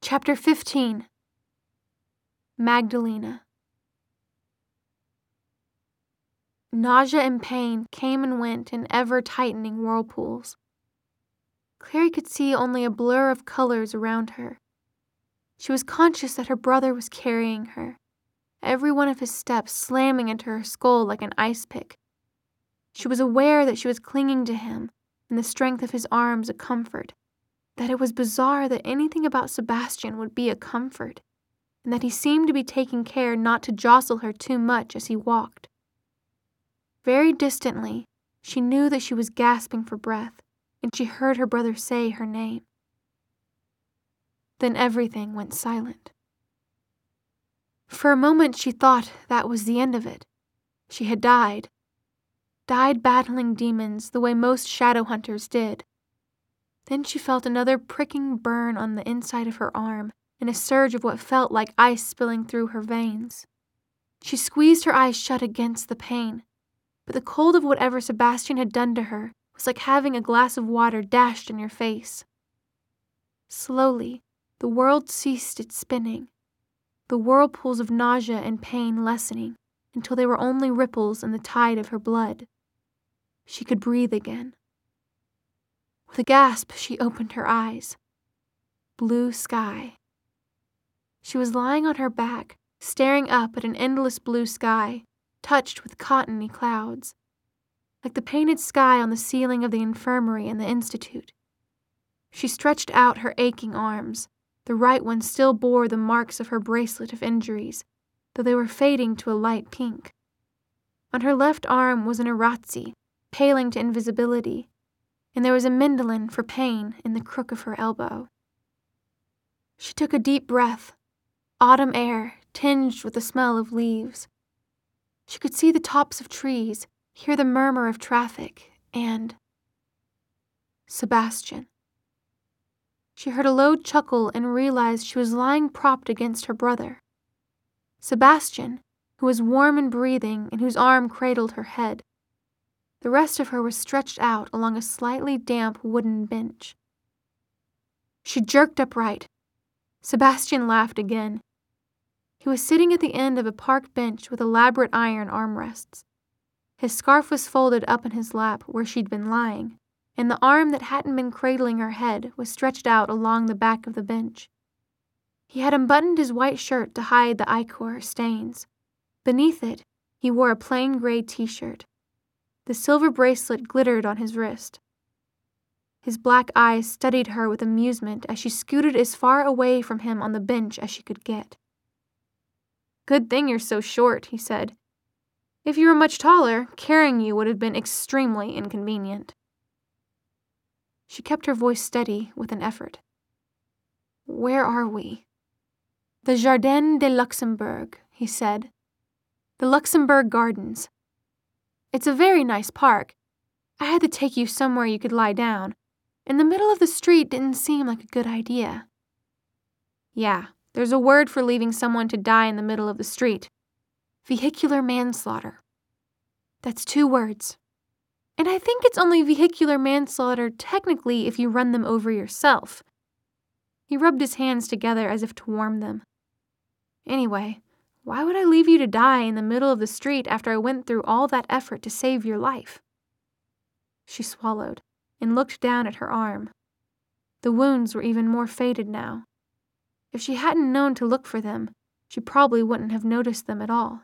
Chapter 15. Magdalena. Nausea and pain came and went in ever-tightening whirlpools. Clary could see only a blur of colors around her. She was conscious that her brother was carrying her, every one of his steps slamming into her skull like an ice pick. She was aware that she was clinging to him, and the strength of his arms a comfort, that it was bizarre that anything about Sebastian would be a comfort, and that he seemed to be taking care not to jostle her too much as he walked. Very distantly, she knew that she was gasping for breath, and she heard her brother say her name. Then everything went silent. For a moment she thought that was the end of it. She had died battling demons the way most shadow hunters did. Then she felt another pricking burn on the inside of her arm, and a surge of what felt like ice spilling through her veins. She squeezed her eyes shut against the pain, but the cold of whatever Sebastian had done to her was like having a glass of water dashed in your face. Slowly, the world ceased its spinning, the whirlpools of nausea and pain lessening until they were only ripples in the tide of her blood. She could breathe again. With a gasp, she opened her eyes. Blue sky. She was lying on her back, staring up at an endless blue sky, touched with cottony clouds, like the painted sky on the ceiling of the infirmary in the institute. She stretched out her aching arms. The right one still bore the marks of her bracelet of injuries, though they were fading to a light pink. On her left arm was an arazzi, paling to invisibility, and there was a mandolin for pain in the crook of her elbow. She took a deep breath, autumn air tinged with the smell of leaves. She could see the tops of trees, hear the murmur of traffic, and Sebastian. She heard a low chuckle and realized she was lying propped against her brother. Sebastian, who was warm and breathing and whose arm cradled her head. The rest of her was stretched out along a slightly damp wooden bench. She jerked upright. Sebastian laughed again. He was sitting at the end of a park bench with elaborate iron armrests. His scarf was folded up in his lap where she'd been lying, and the arm that hadn't been cradling her head was stretched out along the back of the bench. He had unbuttoned his white shirt to hide the ichor stains. Beneath it, he wore a plain gray t-shirt. The silver bracelet glittered on his wrist. His black eyes studied her with amusement as she scooted as far away from him on the bench as she could get. "Good thing you're so short," he said. "If you were much taller, carrying you would have been extremely inconvenient." She kept her voice steady with an effort. "Where are we?" "The Jardin de Luxembourg," he said. "The Luxembourg Gardens. It's a very nice park. I had to take you somewhere you could lie down. In the middle of the street didn't seem like a good idea." "Yeah, there's a word for leaving someone to die in the middle of the street. Vehicular manslaughter." "That's 2 words. And I think it's only vehicular manslaughter technically if you run them over yourself." He rubbed his hands together as if to warm them. "Anyway, why would I leave you to die in the middle of the street after I went through all that effort to save your life?" She swallowed and looked down at her arm. The wounds were even more faded now. If she hadn't known to look for them, she probably wouldn't have noticed them at all.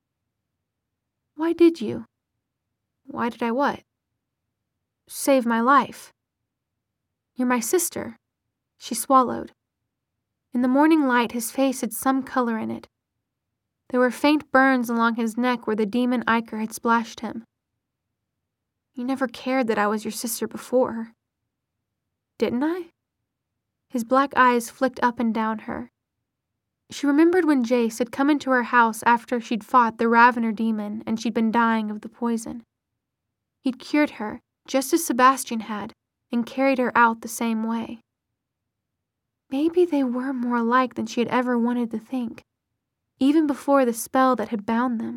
"Why did you?" "Why did I what?" "Save my life." "You're my sister." She swallowed. In the morning light, his face had some color in it. There were faint burns along his neck where the demon ichor had splashed him. "You never cared that I was your sister before." "Didn't I?" His black eyes flicked up and down her. She remembered when Jace had come into her house after she'd fought the Ravener demon and she'd been dying of the poison. He'd cured her, just as Sebastian had, and carried her out the same way. Maybe they were more alike than she had ever wanted to think, even before the spell that had bound them.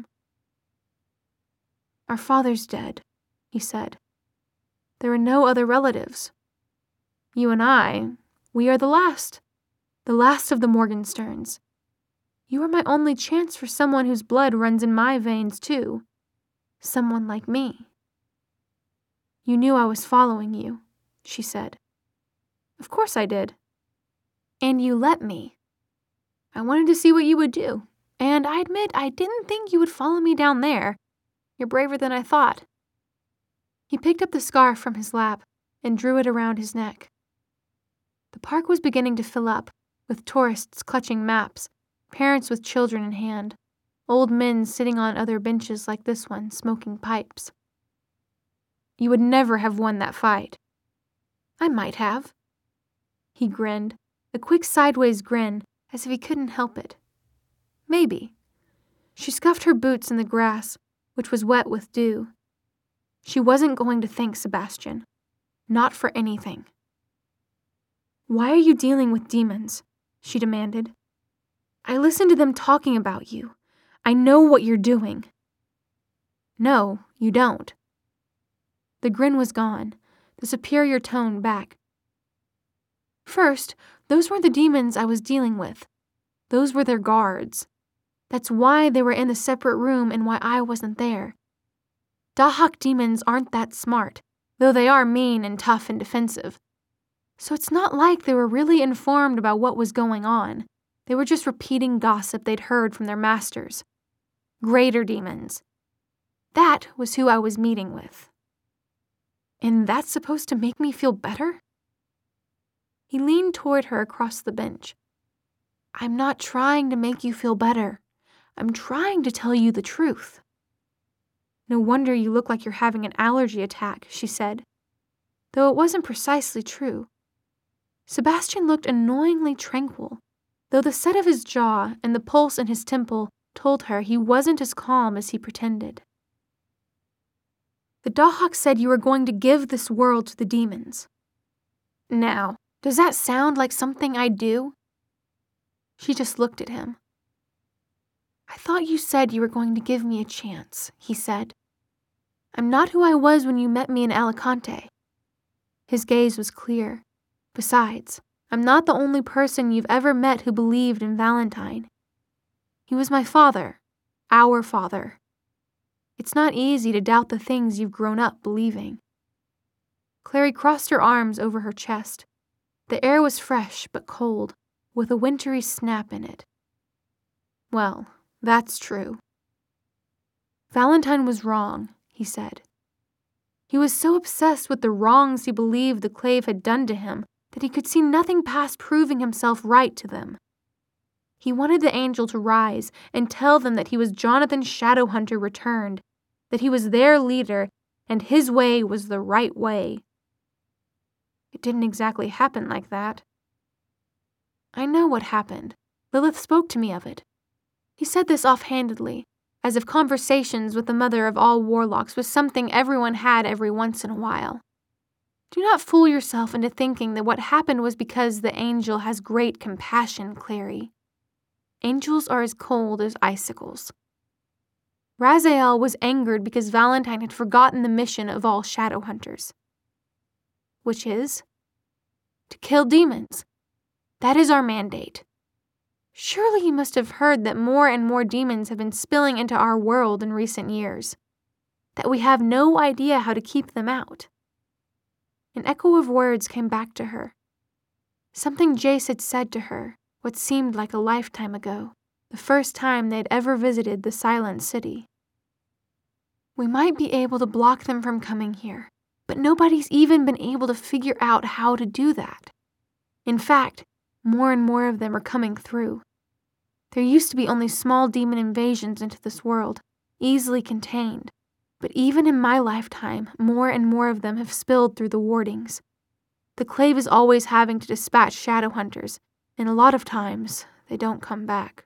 "Our father's dead," he said. "There are no other relatives. You and I, we are the last. The last of the Morgensterns. You are my only chance for someone whose blood runs in my veins, too. Someone like me." "You knew I was following you," she said. "Of course I did." "And you let me." "I wanted to see what you would do, and I admit I didn't think you would follow me down there. You're braver than I thought." He picked up the scarf from his lap and drew it around his neck. The park was beginning to fill up, with tourists clutching maps, parents with children in hand, old men sitting on other benches like this one, smoking pipes. "You would never have won that fight." "I might have." He grinned, a quick sideways grin, as if he couldn't help it. "Maybe." She scuffed her boots in the grass, which was wet with dew. She wasn't going to thank Sebastian. Not for anything. "Why are you dealing with demons?" she demanded. "I listened to them talking about you. I know what you're doing." "No, you don't." The grin was gone, the superior tone back. "First, those weren't the demons I was dealing with. Those were their guards. That's why they were in the separate room and why I wasn't there. Dahak demons aren't that smart, though they are mean and tough and defensive. So it's not like they were really informed about what was going on. They were just repeating gossip they'd heard from their masters. Greater demons. That was who I was meeting with." "And that's supposed to make me feel better?" He leaned toward her across the bench. "I'm not trying to make you feel better. I'm trying to tell you the truth." "No wonder you look like you're having an allergy attack," she said, though it wasn't precisely true. Sebastian looked annoyingly tranquil, though the set of his jaw and the pulse in his temple told her he wasn't as calm as he pretended. "The Dahak said you were going to give this world to the demons. Now, does that sound like something I'd do?" She just looked at him. "I thought you said you were going to give me a chance," he said. "I'm not who I was when you met me in Alicante." His gaze was clear. "Besides, I'm not the only person you've ever met who believed in Valentine. He was my father, our father. It's not easy to doubt the things you've grown up believing." Clary crossed her arms over her chest. The air was fresh but cold, with a wintry snap in it. "Well, that's true." "Valentine was wrong," he said. He was so obsessed with the wrongs he believed the Clave had done to him that he could see nothing past proving himself right to them. He wanted the angel to rise and tell them that he was Jonathan Shadowhunter returned, that he was their leader, and his way was the right way. It didn't exactly happen like that. "I know what happened. Lilith spoke to me of it." He said this offhandedly, as if conversations with the mother of all warlocks was something everyone had every once in a while. Do not fool yourself into thinking that what happened was because the angel has great compassion, Clary. Angels are as cold as icicles. Raziel was angered because Valentine had forgotten the mission of all Shadowhunters. Which is? To kill demons. That is our mandate. Surely you must have heard that more and more demons have been spilling into our world in recent years. That we have no idea how to keep them out. An echo of words came back to her. Something Jace had said to her, what seemed like a lifetime ago, the first time they'd ever visited the Silent City. "We might be able to block them from coming here, but nobody's even been able to figure out how to do that. In fact, more and more of them are coming through. There used to be only small demon invasions into this world, easily contained. But even in my lifetime, more and more of them have spilled through the wardings. The Clave is always having to dispatch Shadowhunters, and a lot of times, they don't come back.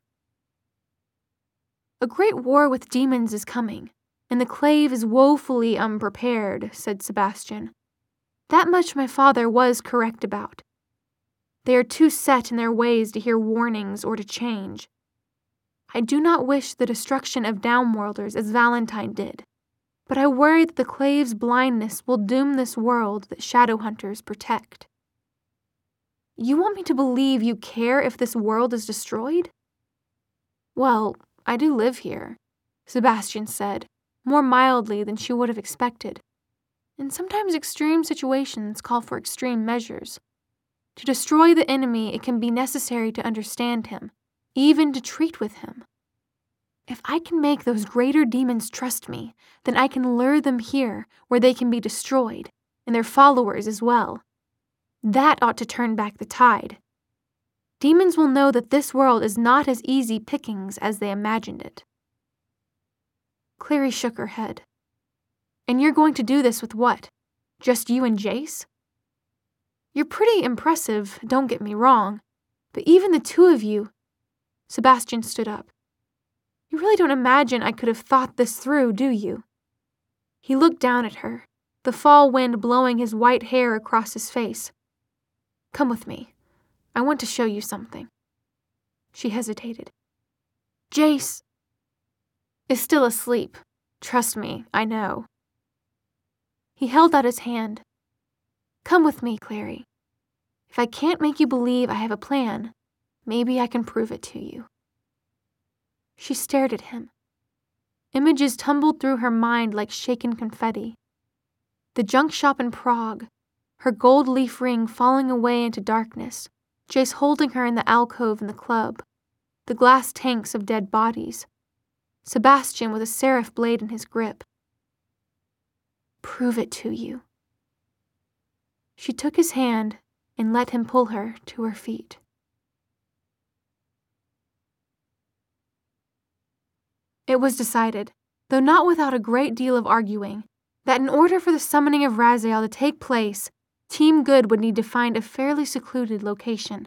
A great war with demons is coming, and the Clave is woefully unprepared," said Sebastian. "That much my father was correct about. They are too set in their ways to hear warnings or to change. I do not wish the destruction of Downworlders as Valentine did. But I worry that the Clave's blindness will doom this world that Shadowhunters protect." You want me to believe you care if this world is destroyed? Well, I do live here, Sebastian said, more mildly than she would have expected. And sometimes extreme situations call for extreme measures. To destroy the enemy, it can be necessary to understand him, even to treat with him. If I can make those greater demons trust me, then I can lure them here where they can be destroyed, and their followers as well. That ought to turn back the tide. Demons will know that this world is not as easy pickings as they imagined it. Clary shook her head. And you're going to do this with what? Just you and Jace? You're pretty impressive, don't get me wrong, but even the two of you... Sebastian stood up. You really don't imagine I could have thought this through, do you? He looked down at her, the fall wind blowing his white hair across his face. Come with me. I want to show you something. She hesitated. Jace is still asleep. Trust me, I know. He held out his hand. Come with me, Clary. If I can't make you believe I have a plan, maybe I can prove it to you. She stared at him. Images tumbled through her mind like shaken confetti. The junk shop in Prague, her gold leaf ring falling away into darkness, Jace holding her in the alcove in the club, the glass tanks of dead bodies, Sebastian with a seraph blade in his grip. Prove it to you. She took his hand and let him pull her to her feet. It was decided, though not without a great deal of arguing, that in order for the summoning of Raziel to take place, Team Good would need to find a fairly secluded location.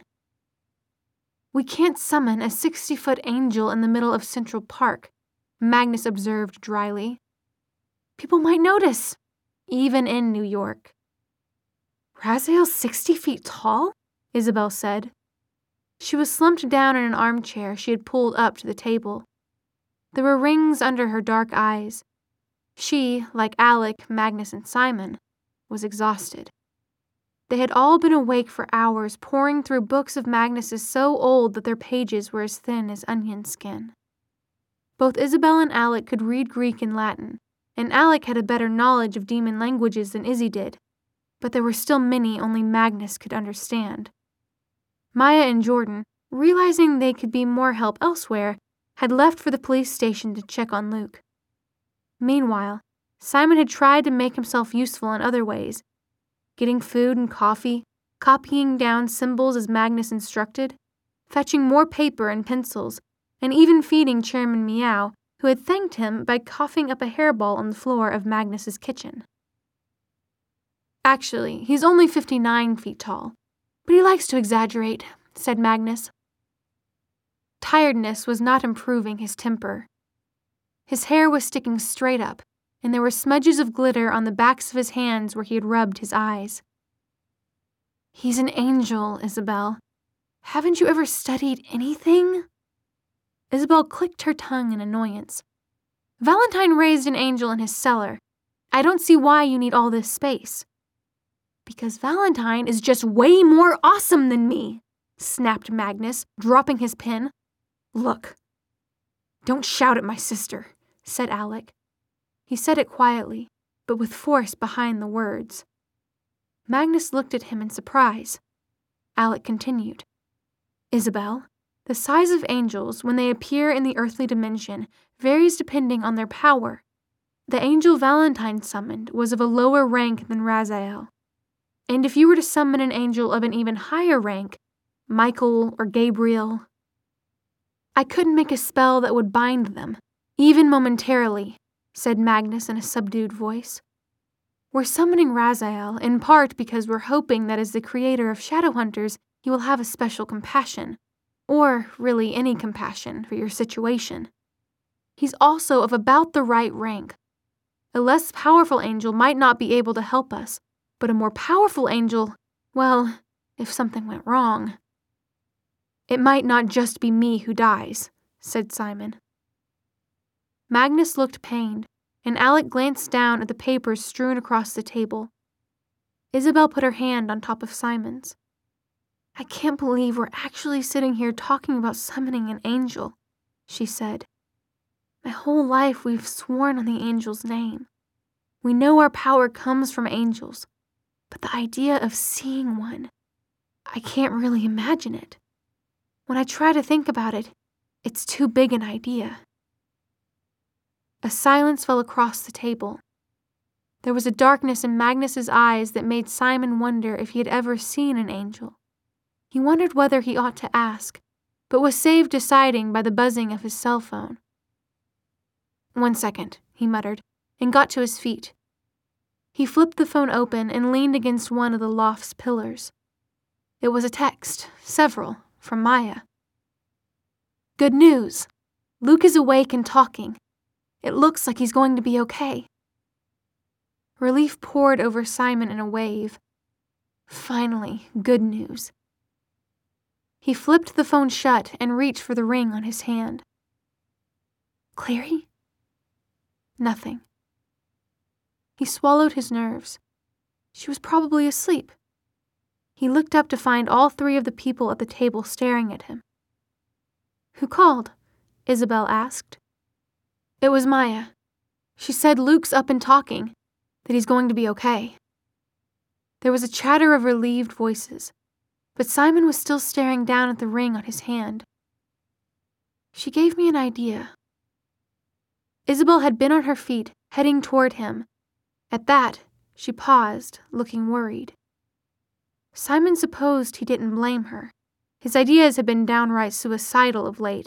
We can't summon a 60-foot angel in the middle of Central Park, Magnus observed dryly. People might notice, even in New York. Raziel's 60 feet tall? Isabel said. She was slumped down in an armchair she had pulled up to the table. There were rings under her dark eyes. She, like Alec, Magnus, and Simon, was exhausted. They had all been awake for hours, poring through books of Magnus's so old that their pages were as thin as onion skin. Both Isabel and Alec could read Greek and Latin, and Alec had a better knowledge of demon languages than Izzy did, but there were still many only Magnus could understand. Maya and Jordan, realizing they could be more help elsewhere, had left for the police station to check on Luke. Meanwhile, Simon had tried to make himself useful in other ways, getting food and coffee, copying down symbols as Magnus instructed, fetching more paper and pencils, and even feeding Chairman Meow, who had thanked him by coughing up a hairball on the floor of Magnus's kitchen. Actually, he's only 59 feet tall, but he likes to exaggerate, said Magnus. Tiredness was not improving his temper. His hair was sticking straight up, and there were smudges of glitter on the backs of his hands where he had rubbed his eyes. He's an angel, Isabel. Haven't you ever studied anything? Isabel clicked her tongue in annoyance. Valentine raised an angel in his cellar. I don't see why you need all this space. Because Valentine is just way more awesome than me, snapped Magnus, dropping his pen. Look. Don't shout at my sister, said Alec. He said it quietly, but with force behind the words. Magnus looked at him in surprise. Alec continued. Isabel, the size of angels, when they appear in the earthly dimension, varies depending on their power. The angel Valentine summoned was of a lower rank than Raziel. And if you were to summon an angel of an even higher rank, Michael or Gabriel, I couldn't make a spell that would bind them, even momentarily, said Magnus in a subdued voice. We're summoning Raziel, in part because we're hoping that as the creator of Shadowhunters, he will have a special compassion, or really any compassion for your situation. He's also of about the right rank. A less powerful angel might not be able to help us, but a more powerful angel, well, if something went wrong. It might not just be me who dies, said Simon. Magnus looked pained, and Alec glanced down at the papers strewn across the table. Isabel put her hand on top of Simon's. I can't believe we're actually sitting here talking about summoning an angel, she said. My whole life we've sworn on the angel's name. We know our power comes from angels, but the idea of seeing one, I can't really imagine it. When I try to think about it, it's too big an idea. A silence fell across the table. There was a darkness in Magnus's eyes that made Simon wonder if he had ever seen an angel. He wondered whether he ought to ask, but was saved deciding by the buzzing of his cell phone. 1 second, he muttered, and got to his feet. He flipped the phone open and leaned against one of the loft's pillars. It was a text, several, from Maya. Good news! Luke is awake and talking. It looks like he's going to be okay. Relief poured over Simon in a wave. Finally, good news. He flipped the phone shut and reached for the ring on his hand. Clary? Nothing. He swallowed his nerves. She was probably asleep. He looked up to find all 3 of the people at the table staring at him. Who called? Isabel asked. It was Maya. She said Luke's up and talking, that he's going to be okay. There was a chatter of relieved voices, but Simon was still staring down at the ring on his hand. She gave me an idea. Isabel had been on her feet, heading toward him. At that, she paused, looking worried. Simon supposed he didn't blame her. His ideas had been downright suicidal of late.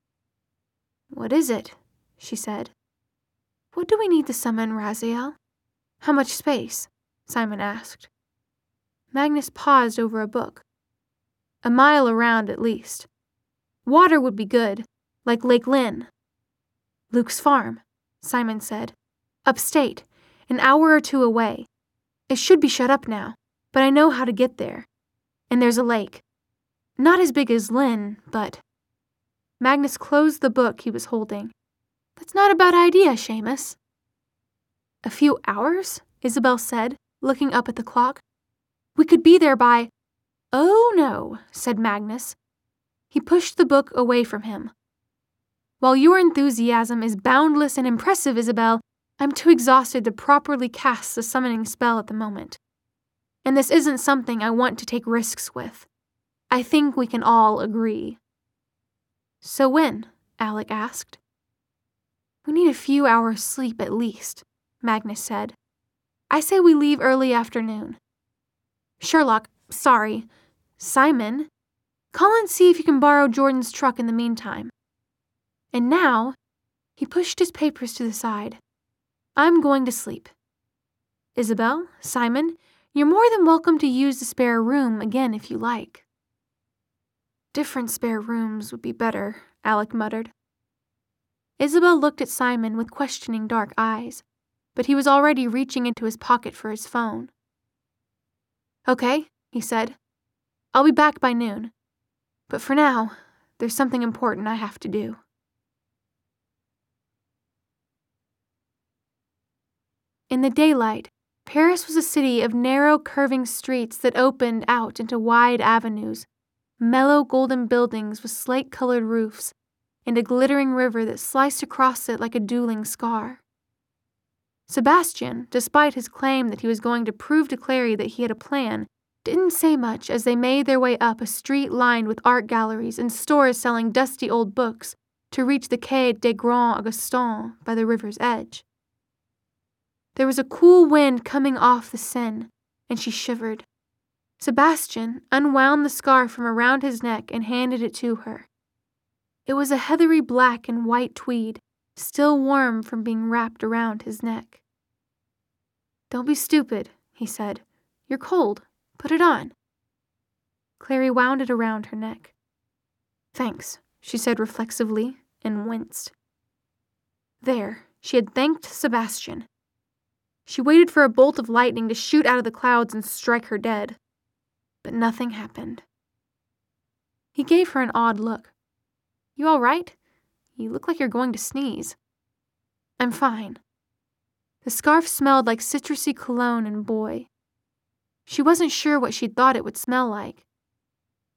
What is it? She said. What do we need to summon, Raziel? How much space? Simon asked. Magnus paused over a book. A mile around at least. Water would be good, like Lake Lynn. Luke's farm, Simon said. Upstate, an hour or 2 away. It should be shut up now, but I know how to get there. And there's a lake. Not as big as Lynn, but... Magnus closed the book he was holding. That's not a bad idea, Seamus. A few hours? Isabel said, looking up at the clock. We could be there by... Oh, no, said Magnus. He pushed the book away from him. While your enthusiasm is boundless and impressive, Isabel, I'm too exhausted to properly cast the summoning spell at the moment. And this isn't something I want to take risks with. I think we can all agree. So when? Alec asked. We need a few hours sleep at least, Magnus said. I say we leave early afternoon. Sherlock, sorry. Simon, call and see if you can borrow Jordan's truck in the meantime. And now, he pushed his papers to the side. I'm going to sleep. Isabel, Simon, you're more than welcome to use the spare room again if you like. Different spare rooms would be better, Alec muttered. Isabel looked at Simon with questioning dark eyes, but he was already reaching into his pocket for his phone. Okay, he said. I'll be back by noon. But for now, there's something important I have to do. In the daylight, Paris was a city of narrow, curving streets that opened out into wide avenues, mellow golden buildings with slate-colored roofs, and a glittering river that sliced across it like a dueling scar. Sebastian, despite his claim that he was going to prove to Clary that he had a plan, didn't say much as they made their way up a street lined with art galleries and stores selling dusty old books to reach the Quai des Grands Augustins by the river's edge. There was a cool wind coming off the Seine, and she shivered. Sebastian unwound the scarf from around his neck and handed it to her. It was a heathery black and white tweed, still warm from being wrapped around his neck. Don't be stupid, he said. You're cold. Put it on. Clary wound it around her neck. Thanks, she said reflexively, and winced. There, she had thanked Sebastian. She waited for a bolt of lightning to shoot out of the clouds and strike her dead. But nothing happened. He gave her an odd look. You all right? You look like you're going to sneeze. I'm fine. The scarf smelled like citrusy cologne and boy. She wasn't sure what she'd thought it would smell like.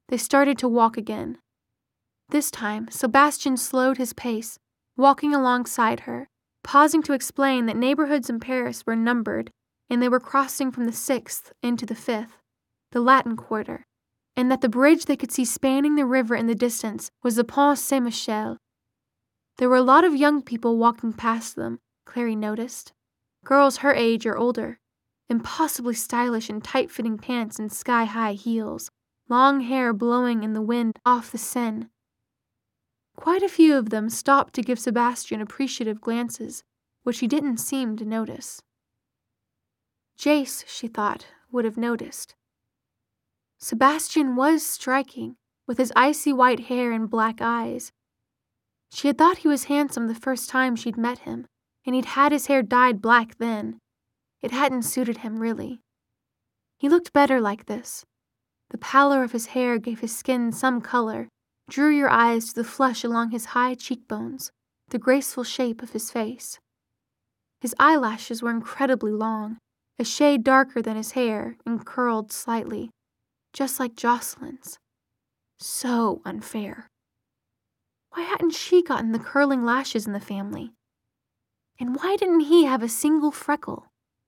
They started to walk again. This time, Sebastian slowed his pace, walking alongside her, pausing to explain that neighborhoods in Paris were numbered and they were crossing from the 6th into the 5th, the Latin Quarter, and that the bridge they could see spanning the river in the distance was the Pont Saint-Michel. There were a lot of young people walking past them, Clary noticed. Girls her age or older, impossibly stylish in tight-fitting pants and sky-high heels, long hair blowing in the wind off the Seine. Quite a few of them stopped to give Sebastian appreciative glances, which he didn't seem to notice. Jace, she thought, would have noticed. Sebastian was striking, with his icy white hair and black eyes. She had thought he was handsome the first time she'd met him, and he'd had his hair dyed black then. It hadn't suited him, really. He looked better like this. The pallor of his hair gave his skin some color, drew your eyes to the flush along his high cheekbones, the graceful shape of his face. His eyelashes were incredibly long, a shade darker than his hair, and curled slightly, just like Jocelyn's. So unfair. Why hadn't she gotten the curling lashes in the family? And why didn't he have a single freckle?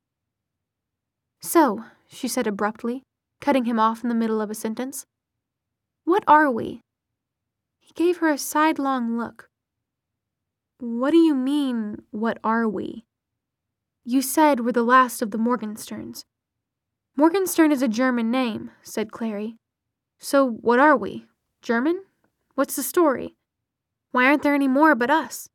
So, she said abruptly, cutting him off in the middle of a sentence, what are we? He gave her a sidelong look. What do you mean, what are we? You said we're the last of the Morgensterns. Morgenstern is a German name, said Clary. So what are we? German? What's the story? Why aren't there any more but us?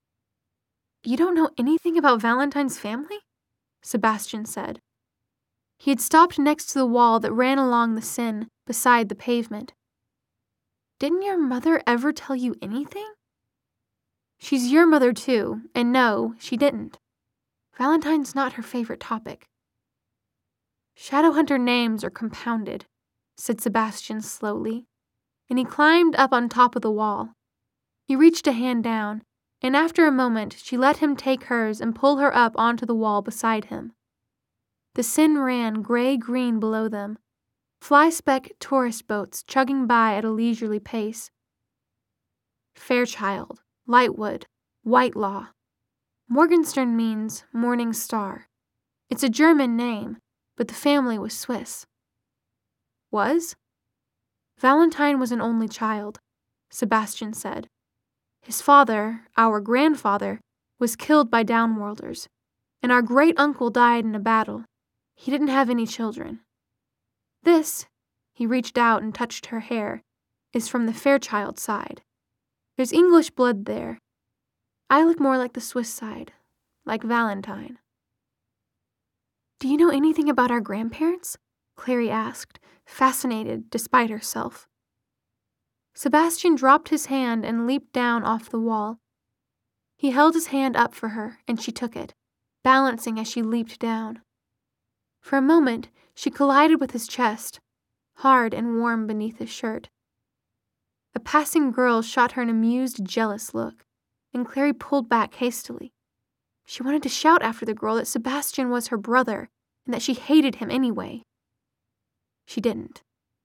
You don't know anything about Valentine's family? Sebastian said. He had stopped next to the wall that ran along the Seine beside the pavement. Didn't your mother ever tell you anything? She's your mother too, and no, she didn't. Valentine's not her favorite topic. Shadowhunter names are compounded, said Sebastian slowly, and he climbed up on top of the wall. He reached a hand down, and after a moment she let him take hers and pull her up onto the wall beside him. The Seine ran gray-green below them, fly-speck tourist boats chugging by at a leisurely pace. Fairchild, Lightwood, Whitelaw. Morgenstern means morning star. It's a German name, but the family was Swiss. Was? Valentine was an only child, Sebastian said. His father, our grandfather, was killed by downworlders, and our great-uncle died in a battle. He didn't have any children. This, he reached out and touched her hair, is from the Fairchild side. There's English blood there. I look more like the Swiss side, like Valentine. Do you know anything about our grandparents? Clary asked, fascinated despite herself. Sebastian dropped his hand and leaped down off the wall. He held his hand up for her, and she took it, balancing as she leaped down. For a moment, she collided with his chest, hard and warm beneath his shirt. A passing girl shot her an amused, jealous look, and Clary pulled back hastily. She wanted to shout after the girl that Sebastian was her brother, and that she hated him anyway. She didn't.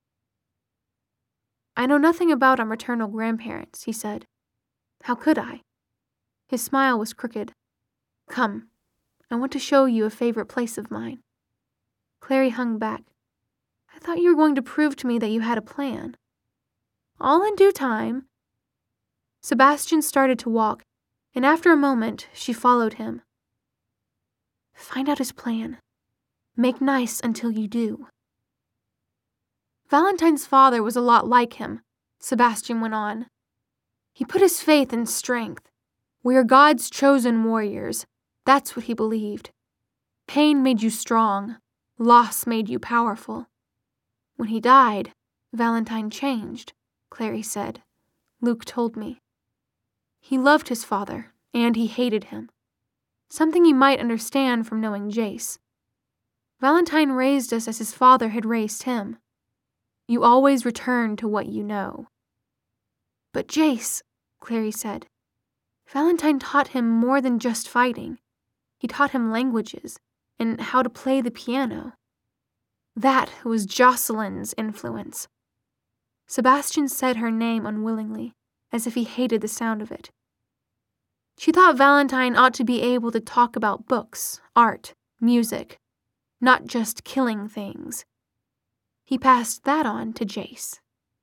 I know nothing about our maternal grandparents, he said. How could I? His smile was crooked. Come, I want to show you a favorite place of mine. Clary hung back. I thought you were going to prove to me that you had a plan. All in due time. Sebastian started to walk, and after a moment, she followed him. Find out his plan. Make nice until you do. Valentine's father was a lot like him, Sebastian went on. He put his faith in strength. We are God's chosen warriors. That's what he believed. Pain made you strong. Loss made you powerful. When he died, Valentine changed, Clary said. Luke told me. He loved his father, and he hated him. Something you might understand from knowing Jace. Valentine raised us as his father had raised him. You always return to what you know. But Jace, Clary said, Valentine taught him more than just fighting. He taught him languages and how to play the piano. That was Jocelyn's influence. Sebastian said her name unwillingly, as if he hated the sound of it. She thought Valentine ought to be able to talk about books, art, music, not just killing things. He passed that on to Jace.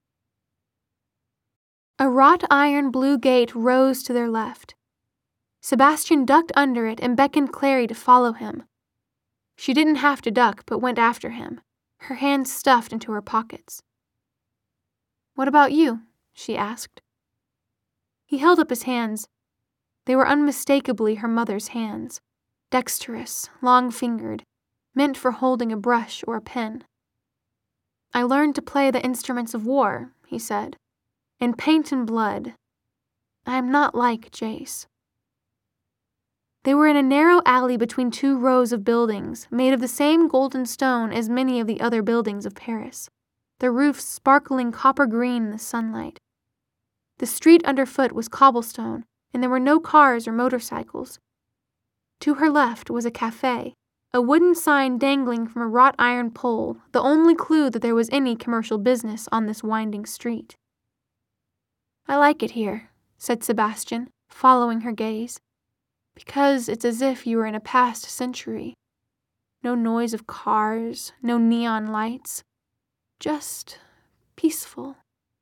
A wrought iron blue gate rose to their left. Sebastian ducked under it and beckoned Clary to follow him. She didn't have to duck, but went after him, her hands stuffed into her pockets. "What about you?" she asked. He held up his hands. They were unmistakably her mother's hands, dexterous, long-fingered, meant for holding a brush or a pen. "I learned to play the instruments of war," he said, "and paint in blood. I am not like Jace." They were in a narrow alley between two rows of buildings made of the same golden stone as many of the other buildings of Paris, their roofs sparkling copper green in the sunlight. The street underfoot was cobblestone, and there were no cars or motorcycles. To her left was a cafe, a wooden sign dangling from a wrought iron pole, the only clue that there was any commercial business on this winding street. "I like it here," said Sebastian, following her gaze, "because it's as if you were in a past century. No noise of cars, no neon lights, just peaceful."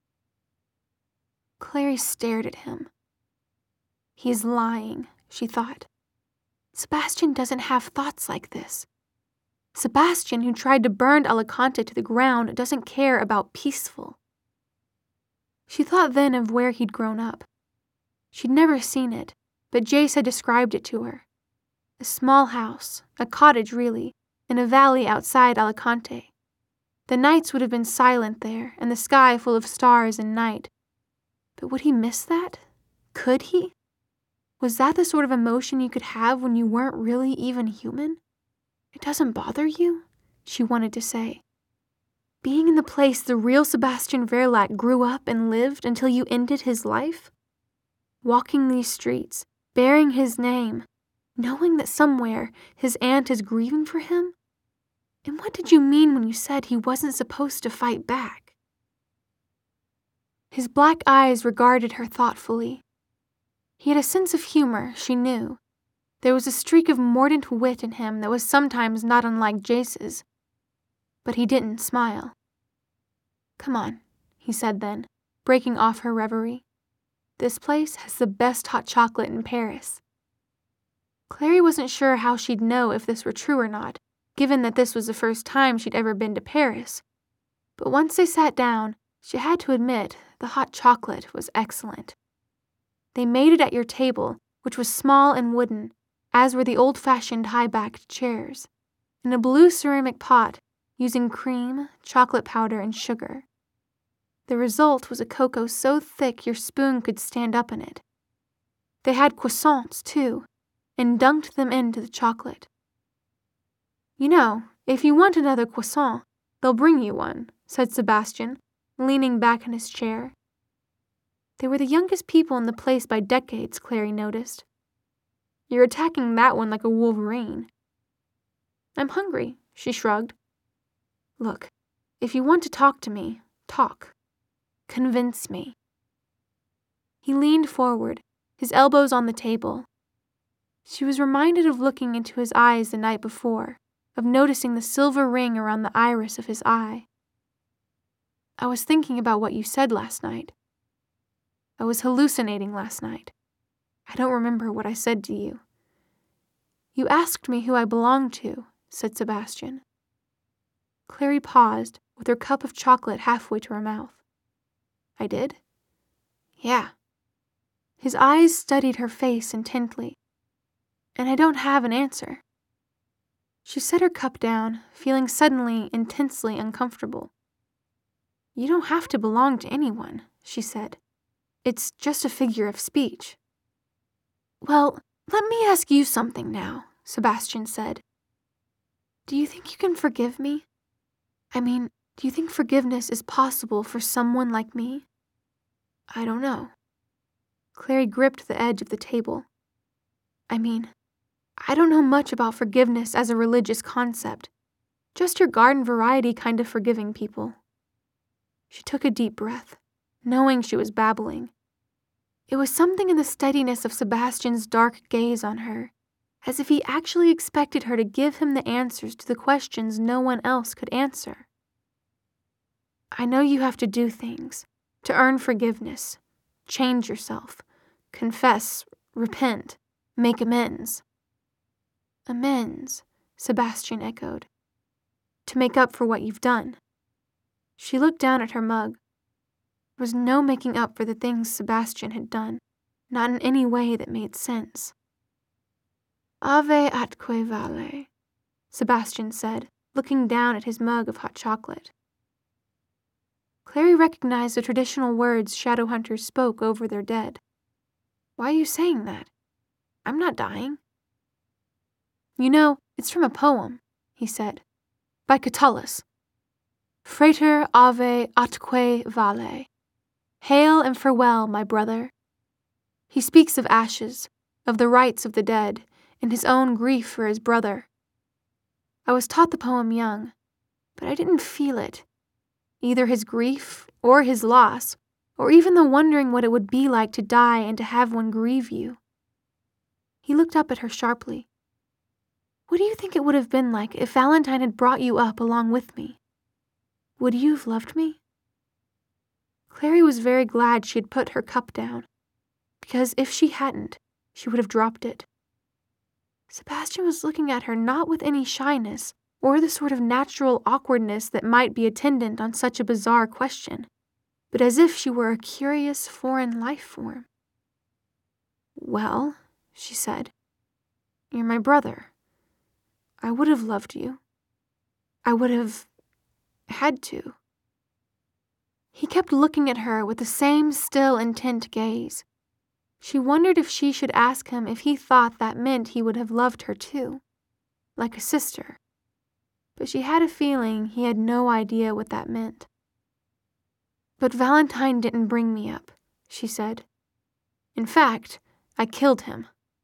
Clary stared at him. He's lying, she thought. Sebastian doesn't have thoughts like this. Sebastian, who tried to burn Alicante to the ground, doesn't care about peaceful. She thought then of where he'd grown up. She'd never seen it, but Jace had described it to her. A small house, a cottage really, in a valley outside Alicante. The nights would have been silent there, and the sky full of stars and night. But would he miss that? Could he? Was that the sort of emotion you could have when you weren't really even human? "It doesn't bother you?" she wanted to say. "Being in the place the real Sebastian Verlac grew up and lived until you ended his life? Walking these streets, bearing his name, knowing that somewhere his aunt is grieving for him? And what did you mean when you said he wasn't supposed to fight back?" His black eyes regarded her thoughtfully. He had a sense of humor, she knew. There was a streak of mordant wit in him that was sometimes not unlike Jace's. But he didn't smile. "Come on," he said then, breaking off her reverie. "This place has the best hot chocolate in Paris." Clary wasn't sure how she'd know if this were true or not, given that this was the first time she'd ever been to Paris. But once they sat down, she had to admit the hot chocolate was excellent. They made it at your table, which was small and wooden, as were the old-fashioned high-backed chairs, in a blue ceramic pot, using cream, chocolate powder, and sugar. The result was a cocoa so thick your spoon could stand up in it. They had croissants, too, and dunked them into the chocolate. "You know, if you want another croissant, they'll bring you one," said Sebastian, leaning back in his chair. They were the youngest people in the place by decades, Clary noticed. "You're attacking that one like a wolverine." "I'm hungry," she shrugged. "Look, if you want to talk to me, talk. Convince me." He leaned forward, his elbows on the table. She was reminded of looking into his eyes the night before, of noticing the silver ring around the iris of his eye. "I was thinking about what you said last night. I was hallucinating last night. I don't remember what I said to you." "You asked me who I belonged to," said Sebastian. Clary paused, with her cup of chocolate halfway to her mouth. "I did?" "Yeah." His eyes studied her face intently. "And I don't have an answer." She set her cup down, feeling suddenly intensely uncomfortable. "You don't have to belong to anyone," she said. "It's just a figure of speech." "Well, let me ask you something now," Sebastian said. "Do you think you can forgive me? I mean, do you think forgiveness is possible for someone like me?" "I don't know." Clary gripped the edge of the table. "I mean, I don't know much about forgiveness as a religious concept. Just your garden variety kind of forgiving people." She took a deep breath, knowing she was babbling. It was something in the steadiness of Sebastian's dark gaze on her, as if he actually expected her to give him the answers to the questions no one else could answer. I know you have to do things, to earn forgiveness, change yourself, confess, repent, make amends. Amends, Sebastian echoed. To make up for what you've done. She looked down at her mug. There was no making up for the things Sebastian had done, not in any way that made sense. Ave atque vale, Sebastian said, looking down at his mug of hot chocolate. Clary recognized the traditional words Shadowhunters spoke over their dead. Why are you saying that? I'm not dying. You know, it's from a poem, he said, by Catullus. Frater ave atque vale. Hail and farewell, my brother. He speaks of ashes, of the rites of the dead, and his own grief for his brother. I was taught the poem young, but I didn't feel it. Either his grief, or his loss, or even the wondering what it would be like to die and to have one grieve you. He looked up at her sharply. What do you think it would have been like if Valentine had brought you up along with me? Would you have loved me? Clary was very glad she had put her cup down, because if she hadn't, she would have dropped it. Sebastian was looking at her not with any shyness, or the sort of natural awkwardness that might be attendant on such a bizarre question, but as if she were a curious foreign life form. Well, she said, you're my brother. I would have loved you. I would have had to. He kept looking at her with the same still, intent gaze. She wondered if she should ask him if he thought that meant he would have loved her too, like a sister. But she had a feeling he had no idea what that meant. But Valentine didn't bring me up, she said. In fact, I killed him.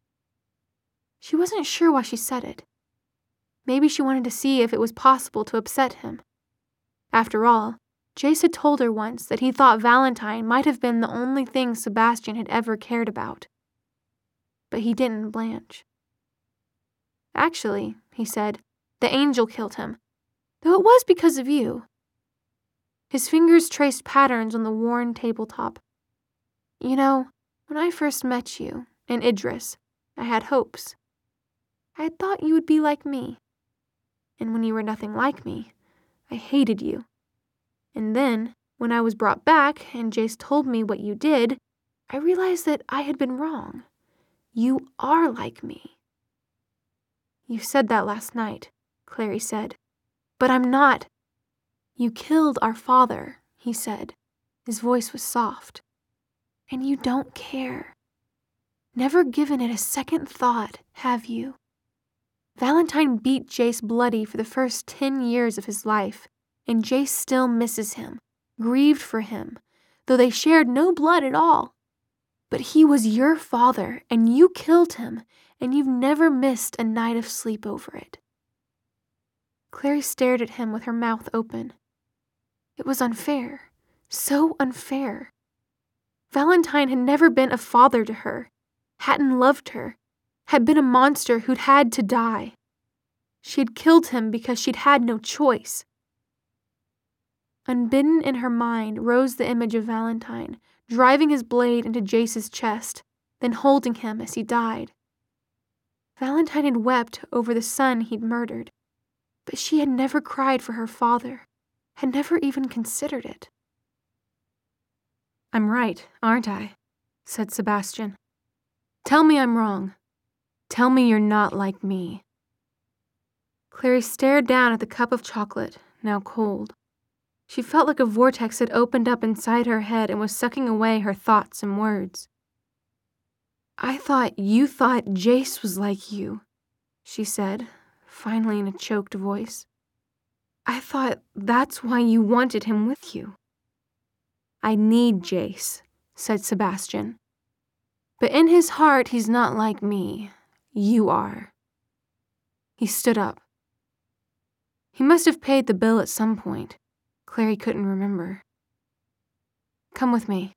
She wasn't sure why she said it. Maybe she wanted to see if it was possible to upset him. After all, Jace had told her once that he thought Valentine might have been the only thing Sebastian had ever cared about. But he didn't blanch. Actually, he said, the angel killed him, though it was because of you. His fingers traced patterns on the worn tabletop. You know, when I first met you, in Idris, I had hopes. I had thought you would be like me. And when you were nothing like me, I hated you. And then, when I was brought back and Jace told me what you did, I realized that I had been wrong. You are like me. You said that last night, Clary said. But I'm not. You killed our father, he said. His voice was soft. And you don't care. Never given it a second thought, have you? Valentine beat Jace bloody for the first 10 years of his life, and Jace still misses him, grieved for him, though they shared no blood at all. But he was your father, and you killed him, and you've never missed a night of sleep over it. Clary stared at him with her mouth open. It was unfair, so unfair. Valentine had never been a father to her, hadn't loved her, had been a monster who'd had to die. She had killed him because she'd had no choice. Unbidden in her mind rose the image of Valentine, driving his blade into Jace's chest, then holding him as he died. Valentine had wept over the son he'd murdered, but she had never cried for her father, had never even considered it. I'm right, aren't I? Said Sebastian. Tell me I'm wrong. Tell me you're not like me. Clary stared down at the cup of chocolate, now cold. She felt like a vortex had opened up inside her head and was sucking away her thoughts and words. I thought you thought Jace was like you, she said, finally in a choked voice. I thought that's why you wanted him with you. I need Jace, said Sebastian. But in his heart, he's not like me. You are. He stood up. He must have paid the bill at some point. Clary couldn't remember. Come with me."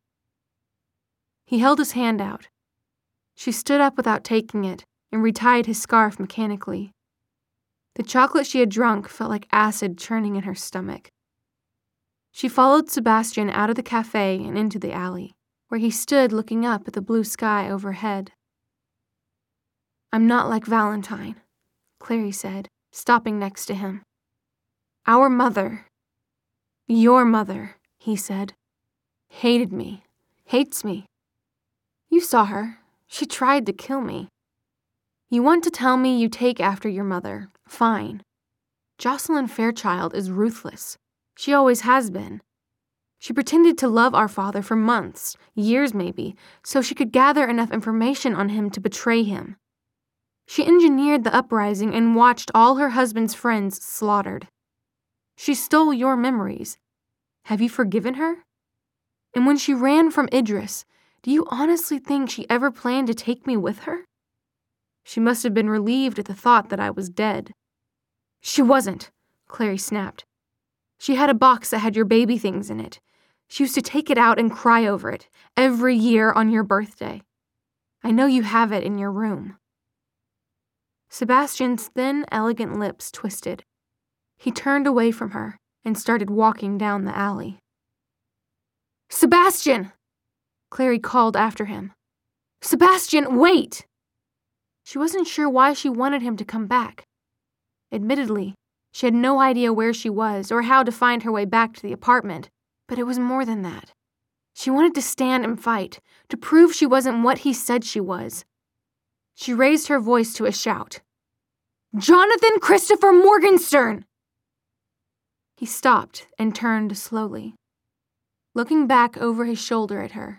He held his hand out. She stood up without taking it and retied his scarf mechanically. The chocolate she had drunk felt like acid churning in her stomach. She followed Sebastian out of the cafe and into the alley, where he stood looking up at the blue sky overhead. "I'm not like Valentine," Clary said, stopping next to him. "Our mother, your mother," he said, "hated me, hates me. You saw her. She tried to kill me. You want to tell me you take after your mother. Fine. Jocelyn Fairchild is ruthless. She always has been. She pretended to love our father for months, years maybe, so she could gather enough information on him to betray him. She engineered the uprising and watched all her husband's friends slaughtered. She stole your memories. Have you forgiven her? And when she ran from Idris, do you honestly think she ever planned to take me with her? She must have been relieved at the thought that I was dead." "She wasn't," Clary snapped. "She had a box that had your baby things in it. She used to take it out and cry over it, every year on your birthday. I know you have it in your room." Sebastian's thin, elegant lips twisted. He turned away from her and started walking down the alley. "Sebastian!" Clary called after him. "Sebastian, wait!" She wasn't sure why she wanted him to come back. Admittedly, she had no idea where she was or how to find her way back to the apartment, but it was more than that. She wanted to stand and fight, to prove she wasn't what he said she was. She raised her voice to a shout. "Jonathan Christopher Morgenstern!" He stopped and turned slowly, looking back over his shoulder at her.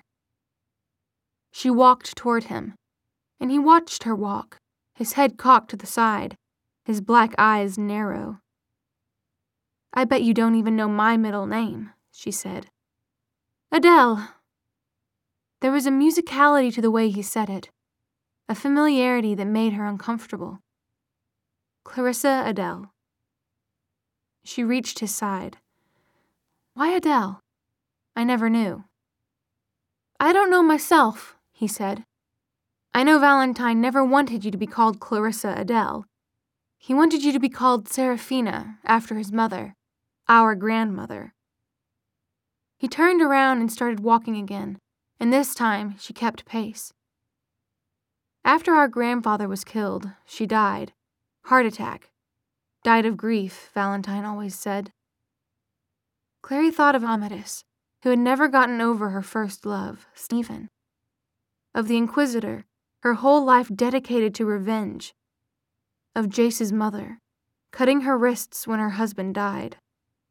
She walked toward him, and he watched her walk, his head cocked to the side, his black eyes narrow. "I bet you don't even know my middle name," she said. "Adele." There was a musicality to the way he said it, a familiarity that made her uncomfortable. "Clarissa Adele." She reached his side. "Why Adele? I never knew." "I don't know myself," he said. "I know Valentine never wanted you to be called Clarissa Adele. He wanted you to be called Serafina, after his mother, our grandmother." He turned around and started walking again, and this time she kept pace. "After our grandfather was killed, she died. Heart attack. Died of grief, Valentine always said." Clary thought of Amadis, who had never gotten over her first love, Stephen. Of the Inquisitor, her whole life dedicated to revenge. Of Jace's mother, cutting her wrists when her husband died.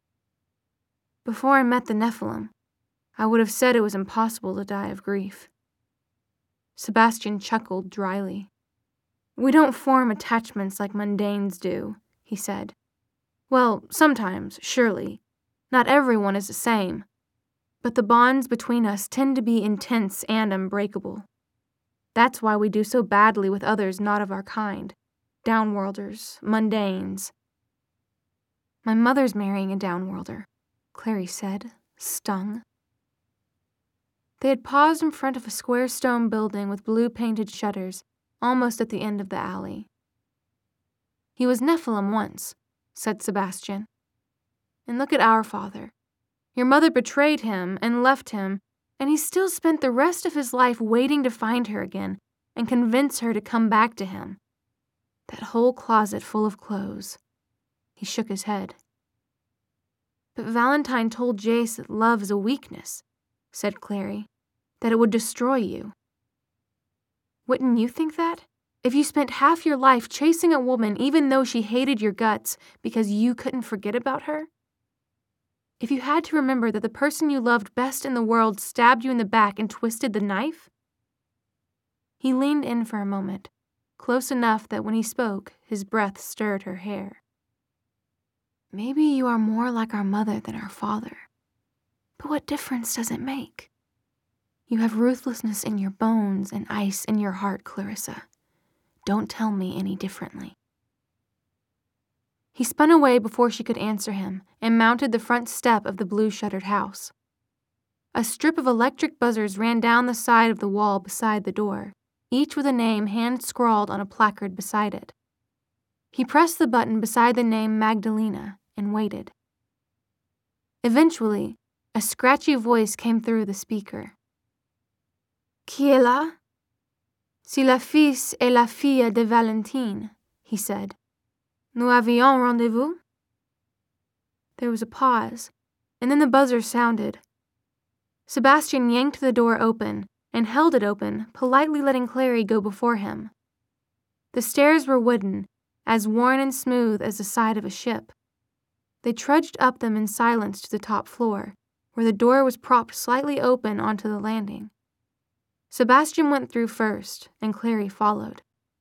Before I met the Nephilim, I would have said it was impossible to die of grief. Sebastian chuckled dryly. "We don't form attachments like mundanes do," he said. "Well, sometimes, surely. Not everyone is the same. But the bonds between us tend to be intense and unbreakable. That's why we do so badly with others not of our kind. Downworlders, mundanes." "My mother's marrying a downworlder," Clary said, stung. They had paused in front of a square stone building with blue-painted shutters, almost at the end of the alley. "He was Nephilim once," said Sebastian. "And look at our father. Your mother betrayed him and left him, and he still spent the rest of his life waiting to find her again and convince her to come back to him. That whole closet full of clothes." He shook his head. "But Valentine told Jace that love is a weakness," said Clary, "that it would destroy you." "Wouldn't you think that? If you spent half your life chasing a woman even though she hated your guts because you couldn't forget about her? If you had to remember that the person you loved best in the world stabbed you in the back and twisted the knife?" He leaned in for a moment, close enough that when he spoke, his breath stirred her hair. "Maybe you are more like our mother than our father. But what difference does it make? You have ruthlessness in your bones and ice in your heart, Clarissa. Don't tell me any differently." He spun away before she could answer him and mounted the front step of the blue-shuttered house. a strip of electric buzzers ran down the side of the wall beside the door, each with a name hand-scrawled on a placard beside it. He pressed the button beside the name Magdalena and waited. Eventually, a scratchy voice came through the speaker. Qui est là? C'est la fils et la fille de Valentine, he said. Nous avions rendezvous? There was a pause, and then the buzzer sounded. Sebastian yanked the door open and held it open, politely letting Clary go before him. The stairs were wooden, as worn and smooth as the side of a ship. They trudged up them in silence to the top floor, where the door was propped slightly open onto the landing. Sebastian went through first, and Clary followed.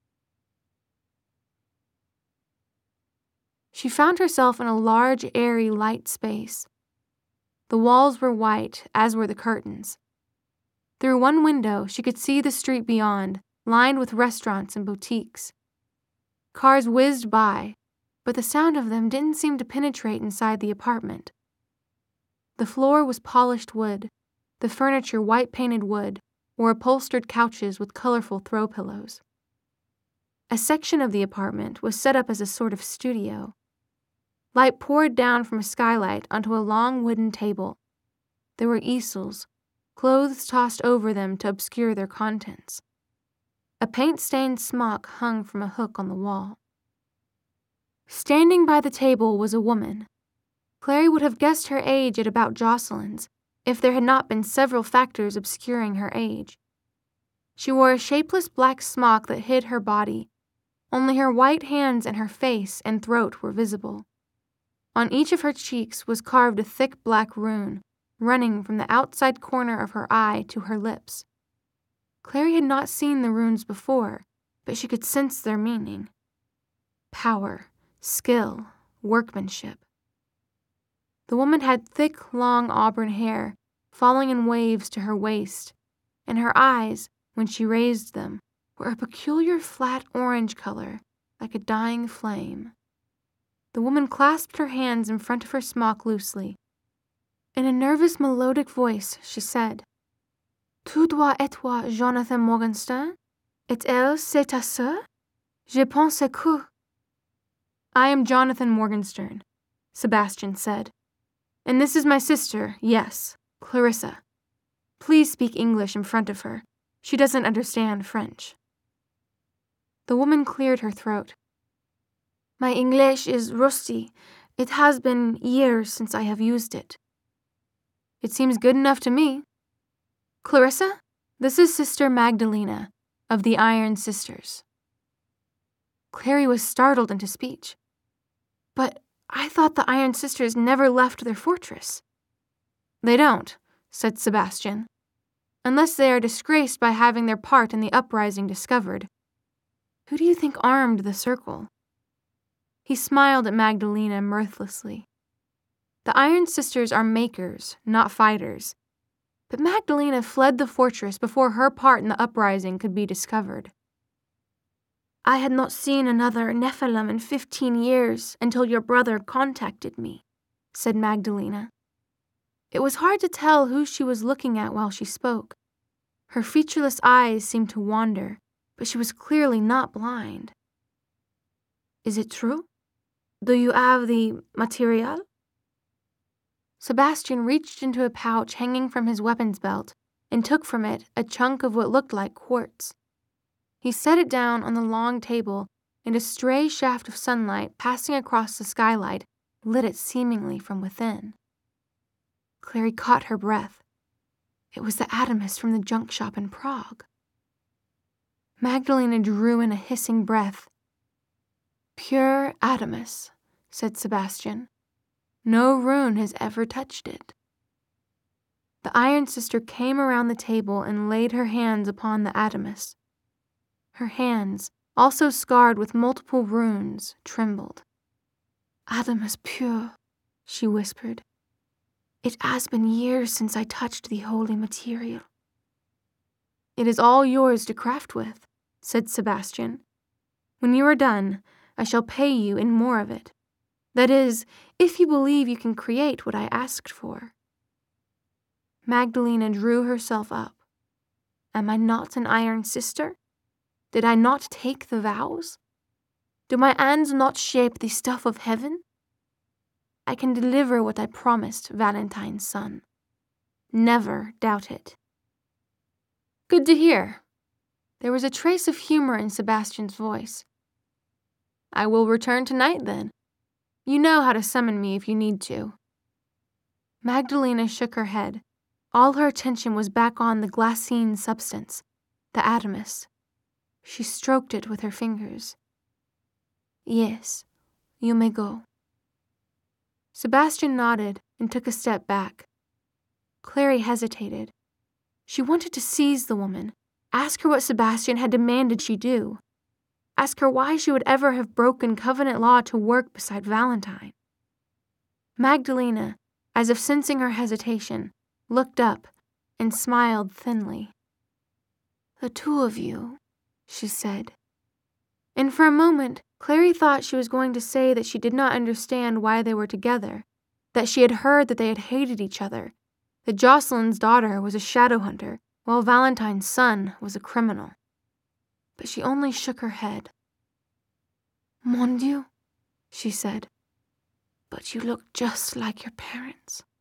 She found herself in a large, airy, light space. The walls were white, as were the curtains. Through one window, she could see the street beyond, lined with restaurants and boutiques. Cars whizzed by, but the sound of them didn't seem to penetrate inside the apartment. The floor was polished wood, the furniture white-painted wood, or upholstered couches with colorful throw pillows. A section of the apartment was set up as a sort of studio. Light poured down from a skylight onto a long wooden table. There were easels, clothes tossed over them to obscure their contents. A paint-stained smock hung from a hook on the wall. Standing by the table was a woman. Clary would have guessed her age at about Jocelyn's, if there had not been several factors obscuring her age. She wore a shapeless black smock that hid her body. Only her white hands and her face and throat were visible. On each of her cheeks was carved a thick black rune, running from the outside corner of her eye to her lips. Clary had not seen the runes before, but she could sense their meaning. Power, skill, workmanship. The woman had thick, long auburn hair, falling in waves to her waist, and her eyes, when she raised them, were a peculiar flat orange color, like a dying flame. The woman clasped her hands in front of her smock loosely. In a nervous, melodic voice, she said, Tu dois être Jonathan Morgenstern? Et elle, c'est ta sœur? Je pense que... I am Jonathan Morgenstern, Sebastian said. And this is my sister, yes, Clarissa. Please speak English in front of her. She doesn't understand French. The woman cleared her throat. My English is rusty. It has been years since I have used it. It seems good enough to me. Clarissa, this is Sister Magdalena, of the Iron Sisters. Clary was startled into speech. But I thought the Iron Sisters never left their fortress. They don't, said Sebastian, unless they are disgraced by having their part in the uprising discovered. Who do you think armed the circle? He smiled at Magdalena mirthlessly. The Iron Sisters are makers, not fighters. But Magdalena fled the fortress before her part in the uprising could be discovered. I had not seen another Nephilim in 15 years until your brother contacted me, said Magdalena. It was hard to tell who she was looking at while she spoke. Her featureless eyes seemed to wander, but she was clearly not blind. Is it true? Do you have the material? Sebastian reached into a pouch hanging from his weapons belt and took from it a chunk of what looked like quartz. He set it down on the long table, and a stray shaft of sunlight passing across the skylight lit it seemingly from within. Clary caught her breath. It was the Adamus from the junk shop in Prague. Magdalena drew in a hissing breath. Pure Adamus, said Sebastian. No rune has ever touched it. The Iron Sister came around the table and laid her hands upon the Adamus. Her hands, also scarred with multiple runes, trembled. Adamus pure, she whispered. It has been years since I touched the holy material. It is all yours to craft with, said Sebastian. When you are done, I shall pay you in more of it. That is, if you believe you can create what I asked for. Magdalena drew herself up. Am I not an iron sister? Did I not take the vows? Do my hands not shape the stuff of heaven? I can deliver what I promised Valentine's son. Never doubt it. Good to hear. There was a trace of humor in Sebastian's voice. I will return tonight then. You know how to summon me if you need to. Magdalena shook her head. All her attention was back on the glassine substance, the atomus. She stroked it with her fingers. Yes, you may go. Sebastian nodded and took a step back. Clary hesitated. She wanted to seize the woman, ask her what Sebastian had demanded she do, ask her why she would ever have broken covenant law to work beside Valentine. Magdalena, as if sensing her hesitation, looked up and smiled thinly. The two of you, she said. And for a moment, Clary thought she was going to say that she did not understand why they were together, that she had heard that they had hated each other, that Jocelyn's daughter was a shadow hunter, while Valentine's son was a criminal. But she only shook her head. Mon Dieu, she said, but you look just like your parents.